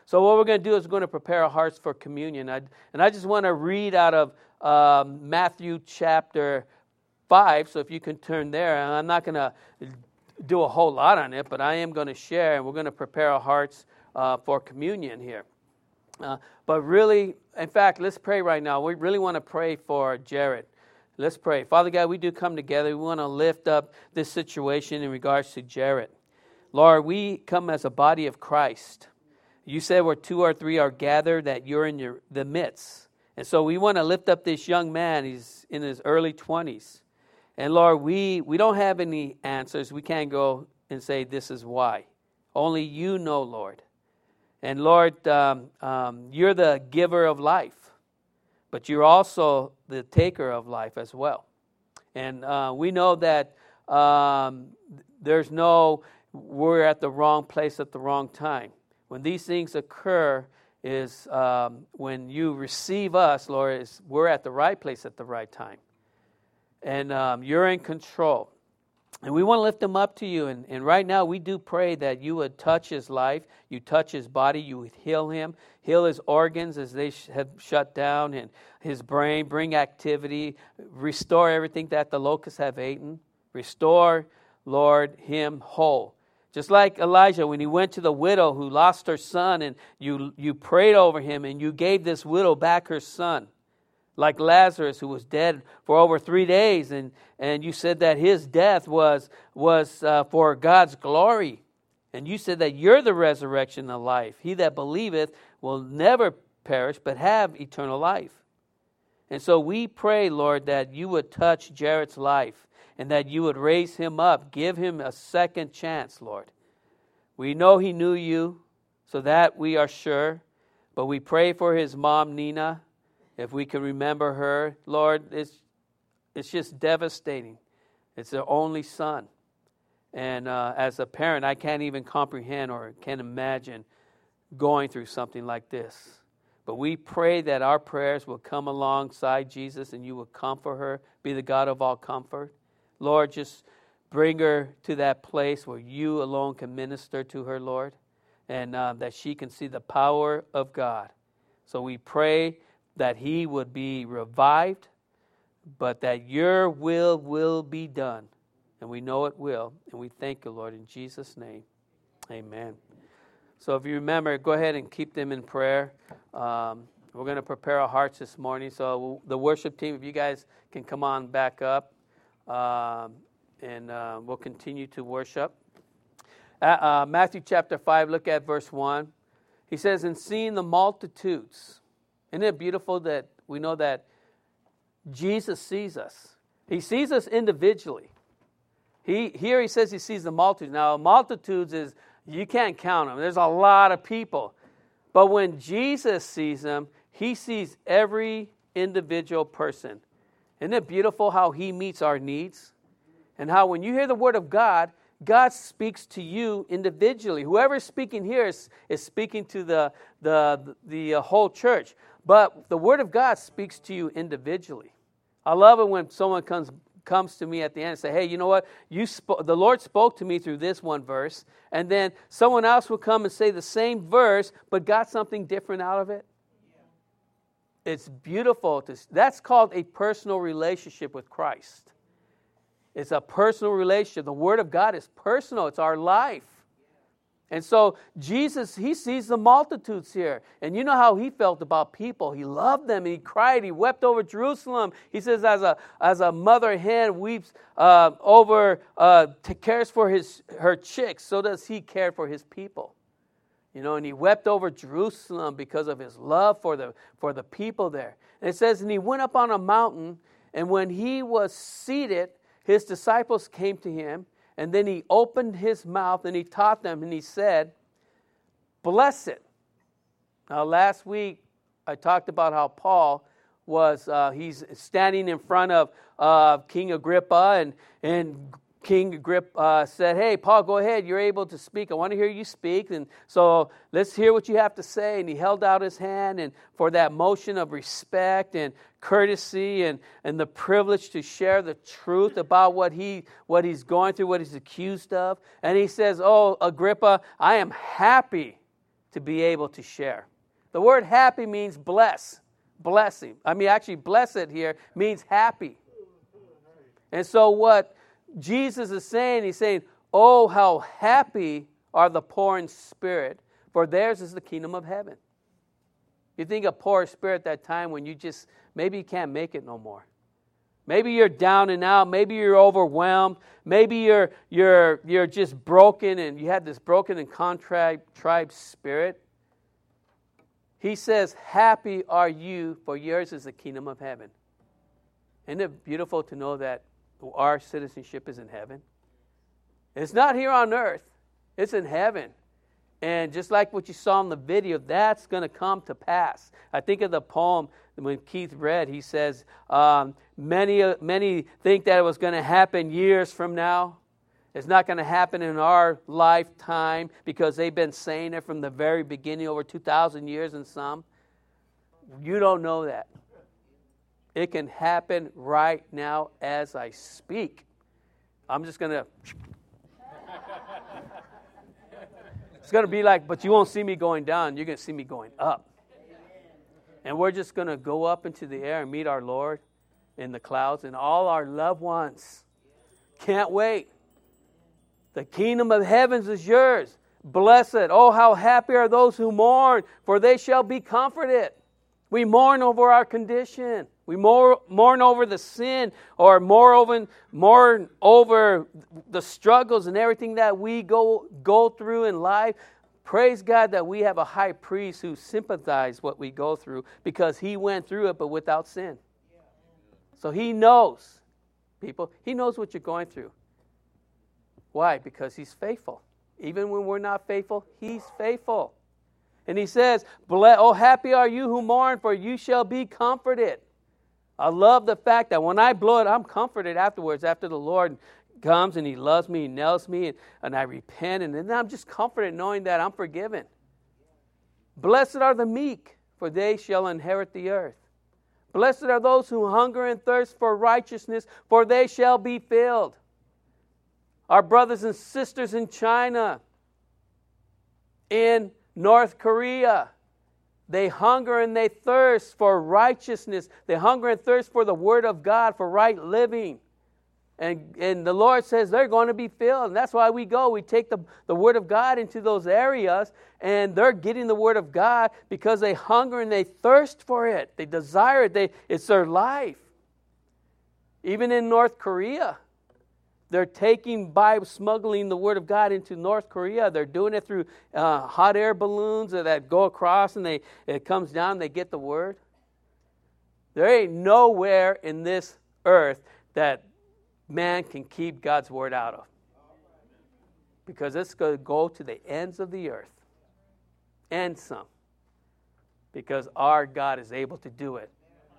So what we're going to do is we're going to prepare our hearts for communion. And I just want to read out of Matthew chapter 5. So if you can turn there. And I'm not going to do a whole lot on it, but I am going to share, and we're going to prepare our hearts for communion here. But really, in fact, let's pray right now. We really want to pray for Jared. Let's pray. Father God, we do come together. We want to lift up this situation in regards to Jared. Lord, we come as a body of Christ. You said where 2 or 3 are gathered, that you're in the midst. And so we want to lift up this young man. He's in his early 20s. And Lord, we don't have any answers. We can't go and say this is why. Only you know, Lord. And Lord, you're the giver of life, but you're also the taker of life as well. And we know that we're at the wrong place at the wrong time. When these things occur is when you receive us, Lord, we're at the right place at the right time. And you're in control. And we want to lift him up to you. And right now we do pray that you would touch his life, you touch his body, you would heal him, heal his organs as they have shut down, and his brain, bring activity, restore everything that the locusts have eaten. Restore, Lord, him whole. Just like Elijah, when he went to the widow who lost her son, and you prayed over him, and you gave this widow back her son. Like Lazarus, who was dead for over 3 days, and you said that his death was for God's glory. And you said that you're the resurrection of life. He that believeth will never perish, but have eternal life. And so we pray, Lord, that you would touch Jared's life, and that you would raise him up, give him a second chance, Lord. We know he knew you, so that we are sure. But we pray for his mom, Nina. If we can remember her, Lord, it's just devastating. It's their only son. And as a parent, I can't even comprehend or can't imagine going through something like this. But we pray that our prayers will come alongside Jesus, and you will comfort her, be the God of all comfort. Lord, just bring her to that place where you alone can minister to her, Lord, and that she can see the power of God. So we pray that he would be revived, but that your will be done. And we know it will. And we thank you, Lord, in Jesus' name. Amen. So if you remember, go ahead and keep them in prayer. We're going to prepare our hearts this morning. So the worship team, if you guys can come on back up, and we'll continue to worship. Matthew chapter 5, look at verse 1. He says, "And seeing the multitudes." Isn't it beautiful that we know that Jesus sees us? He sees us individually. Here he says he sees the multitudes. Now, multitudes is, you can't count them. There's a lot of people. But when Jesus sees them, he sees every individual person. Isn't it beautiful how he meets our needs? And how when you hear the word of God, God speaks to you individually. Whoever is speaking here is speaking to the whole church. But the word of God speaks to you individually. I love it when someone comes to me at the end and say, "Hey, you know what? The Lord spoke to me through this one verse." And then someone else will come and say the same verse, but got something different out of it. Yeah. It's beautiful. That's called a personal relationship with Christ. It's a personal relationship. The Word of God is personal. It's our life. And so Jesus, he sees the multitudes here. And you know how he felt about people. He loved them. And he cried. He wept over Jerusalem. He says as a mother hen weeps cares for her chicks, so does he care for his people. You know, and he wept over Jerusalem because of his love for the people there. And it says, and he went up on a mountain, and when he was seated, his disciples came to him, and then he opened his mouth and he taught them, and he said, "Blessed." Now, last week I talked about how Paul he's standing in front of King Agrippa, and King Agrippa said, "Hey, Paul, go ahead. You're able to speak. I want to hear you speak. And so let's hear what you have to say." And he held out his hand, and for that motion of respect and courtesy and the privilege to share the truth about what he's going through, what he's accused of. And he says, "Oh, Agrippa, I am happy to be able to share. The word happy means bless, blessing. Actually, blessed here means happy. And so what Jesus is saying, he's saying, oh, how happy are the poor in spirit, for theirs is the kingdom of heaven. You think of poor spirit at that time when maybe you can't make it no more. Maybe you're down and out. Maybe you're overwhelmed. Maybe you're just broken and you have this broken and contrite spirit. He says, happy are you, for yours is the kingdom of heaven. Isn't it beautiful to know that our citizenship is in heaven? It's not here on earth. It's in heaven. And just like what you saw in the video, that's going to come to pass. I think of the poem when Keith read. He says, many think that it was going to happen years from now. It's not going to happen in our lifetime because they've been saying it from the very beginning, over 2,000 years and some. You don't know that. It can happen right now as I speak. I'm just going to... It's going to be like, but you won't see me going down. You're going to see me going up. And we're just going to go up into the air and meet our Lord in the clouds and all our loved ones. Can't wait. The kingdom of heavens is yours. Blessed. Oh, how happy are those who mourn, for they shall be comforted. We mourn over our condition. We mourn over the sin, or mourn over the struggles and everything that we go through in life. Praise God that we have a high priest who sympathizes what we go through because he went through it, but without sin. So he knows, people, he knows what you're going through. Why? Because he's faithful. Even when we're not faithful, he's faithful. And he says, oh, happy are you who mourn, for you shall be comforted. I love the fact that when I blow it, I'm comforted afterwards, after the Lord comes and he loves me, he nails me, and I repent, and then I'm just comforted knowing that I'm forgiven. Blessed are the meek, for they shall inherit the earth. Blessed are those who hunger and thirst for righteousness, for they shall be filled. Our brothers and sisters in China, in North Korea, they hunger and they thirst for righteousness. They hunger and thirst for the Word of God, for right living. And the Lord says they're going to be filled. And that's why we go. We take the Word of God into those areas, and they're getting the Word of God because they hunger and they thirst for it. They desire it. It's their life. Even in North Korea, they're smuggling the Word of God into North Korea. They're doing it through hot air balloons that go across and it comes down and they get the Word. There ain't nowhere in this earth that man can keep God's Word out of. Because it's going to go to the ends of the earth. And some. Because our God is able to do it.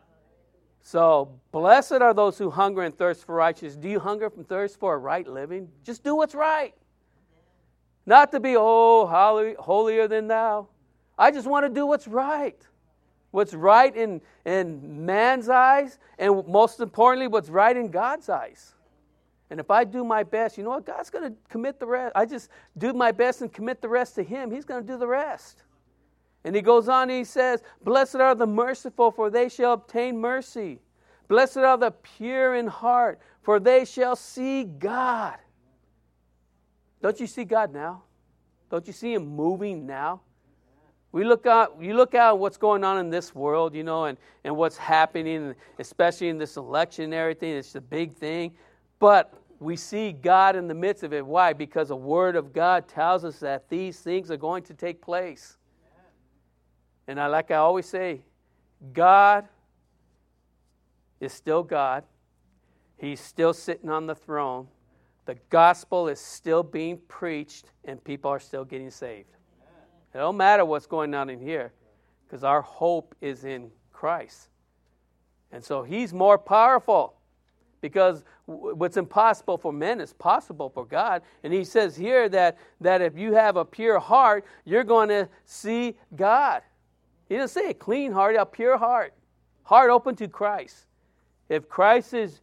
So, blessed are those who hunger and thirst for righteousness. Do you hunger and thirst for a right living? Just do what's right. Not to be, holier than thou. I just want to do what's right. What's right in man's eyes, and most importantly, what's right in God's eyes. And if I do my best, you know what? God's going to commit the rest. I just do my best and commit the rest to Him. He's going to do the rest. And he goes on and he says, blessed are the merciful, for they shall obtain mercy. Blessed are the pure in heart, for they shall see God. Don't you see God now? Don't you see Him moving now? You look out what's going on in this world, and what's happening, especially in this election and everything. It's the big thing. But we see God in the midst of it. Why? Because the Word of God tells us that these things are going to take place. And like I always say, God is still God. He's still sitting on the throne. The gospel is still being preached, and people are still getting saved. It don't matter what's going on in here, because our hope is in Christ. And so He's more powerful, because what's impossible for men is possible for God. And He says here that if you have a pure heart, you're going to see God. He doesn't say a clean heart, a pure heart. Heart open to Christ. If Christ is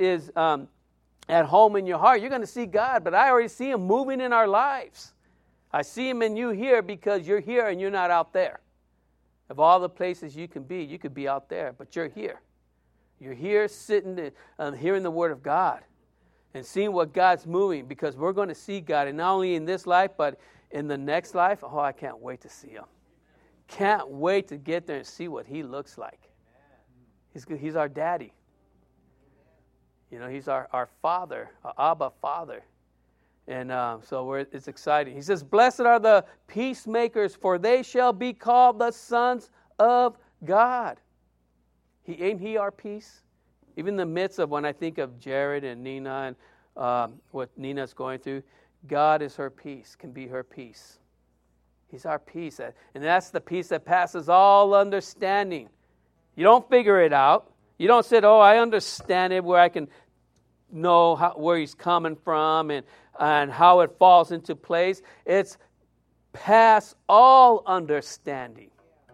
at home in your heart, you're going to see God. But I already see Him moving in our lives. I see him in you here because you're here and you're not out there. Of all the places you could be out there, but you're here. You're here sitting and hearing the Word of God and seeing what God's moving, because we're going to see God, and not only in this life, but in the next life. Oh, I can't wait to see him. Can't wait to get there and see what he looks like. He's our daddy. You know, he's our father, our Abba Father. And so it's exciting. He says, blessed are the peacemakers, for they shall be called the sons of God. Ain't he our peace? Even in the midst of when I think of Jared and Nina and what Nina's going through, God is her peace, can be her peace. He's our peace. And that's the peace that passes all understanding. You don't figure it out. You don't say, oh, I understand it, where I can know where he's coming from and how it falls into place. It's past all understanding.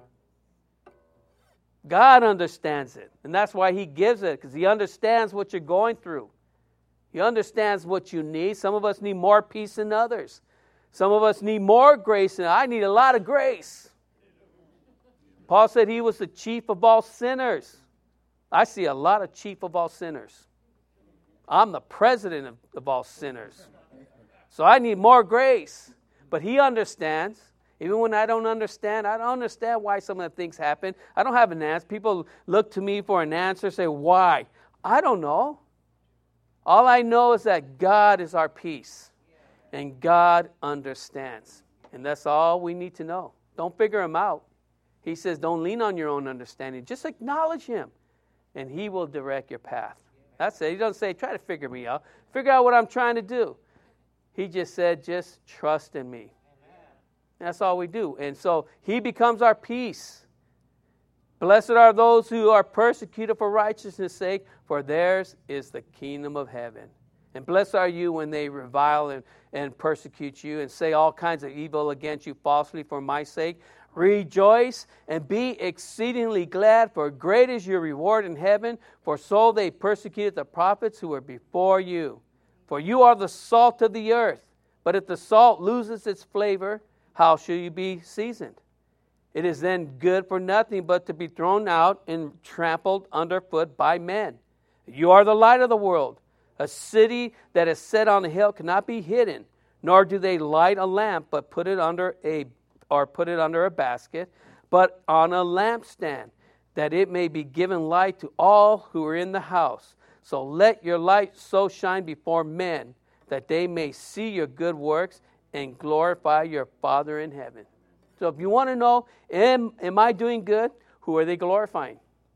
God understands it. And that's why he gives it, because he understands what you're going through. He understands what you need. Some of us need more peace than others. Some of us need more grace, and I need a lot of grace. Paul said he was the chief of all sinners. I see a lot of chief of all sinners. I'm the president of all sinners. So I need more grace. But he understands. Even when I don't understand why some of the things happen. I don't have an answer. People look to me for an answer, say, why? I don't know. All I know is that God is our peace. And God understands. And that's all we need to know. Don't figure him out. He says, don't lean on your own understanding. Just acknowledge him. And he will direct your path. That's it. He doesn't say, try to figure me out. Figure out what I'm trying to do. He just said, just trust in me. That's all we do. And so he becomes our peace. Blessed are those who are persecuted for righteousness' sake, for theirs is the kingdom of heaven. And blessed are you when they revile and persecute you and say all kinds of evil against you falsely for my sake. Rejoice and be exceedingly glad, for great is your reward in heaven, for so they persecuted the prophets who were before you. For you are the salt of the earth. But if the salt loses its flavor, how shall you be seasoned? It is then good for nothing but to be thrown out and trampled underfoot by men. You are the light of the world. A city that is set on a hill cannot be hidden, nor do they light a lamp, but put it under a basket, but on a lampstand, that it may be given light to all who are in the house. So let your light so shine before men, that they may see your good works and glorify your Father in heaven. So if you want to know, am I doing good? Who are they glorifying?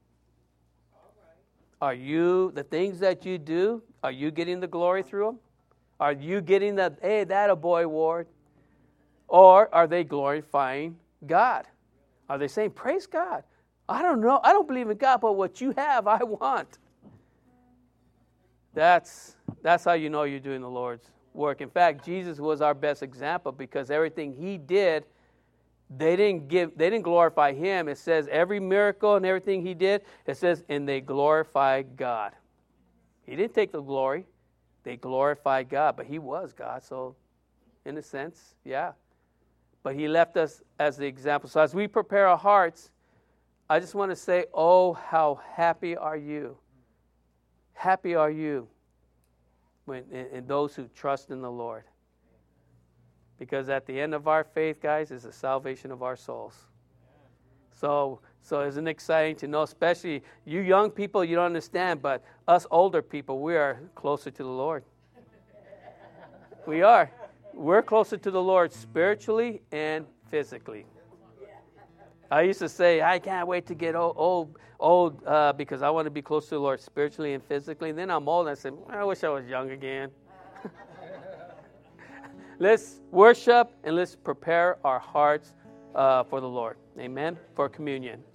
Are you, the things that you do, are you getting the glory through them? Are you getting the, hey, that a boy award? Or are they glorifying God? Are they saying, praise God? I don't know. I don't believe in God, but what you have, I want. That's how you know you're doing the Lord's work. In fact, Jesus was our best example, because everything he did, they didn't glorify him. It says every miracle and everything he did, it says, and they glorified God. He didn't take the glory. They glorified God, but he was God. So in a sense, yeah. But he left us as the example. So as we prepare our hearts, I just want to say, oh, how happy are you? Happy are you in those who trust in the Lord. Because at the end of our faith, guys, is the salvation of our souls. So isn't it exciting to know, especially you young people, you don't understand, but us older people, we are closer to the Lord. We are. We're closer to the Lord spiritually and physically. I used to say, I can't wait to get old because I want to be close to the Lord spiritually and physically. And then I'm old and I said, I wish I was young again. Let's worship and let's prepare our hearts for the Lord. Amen. For communion.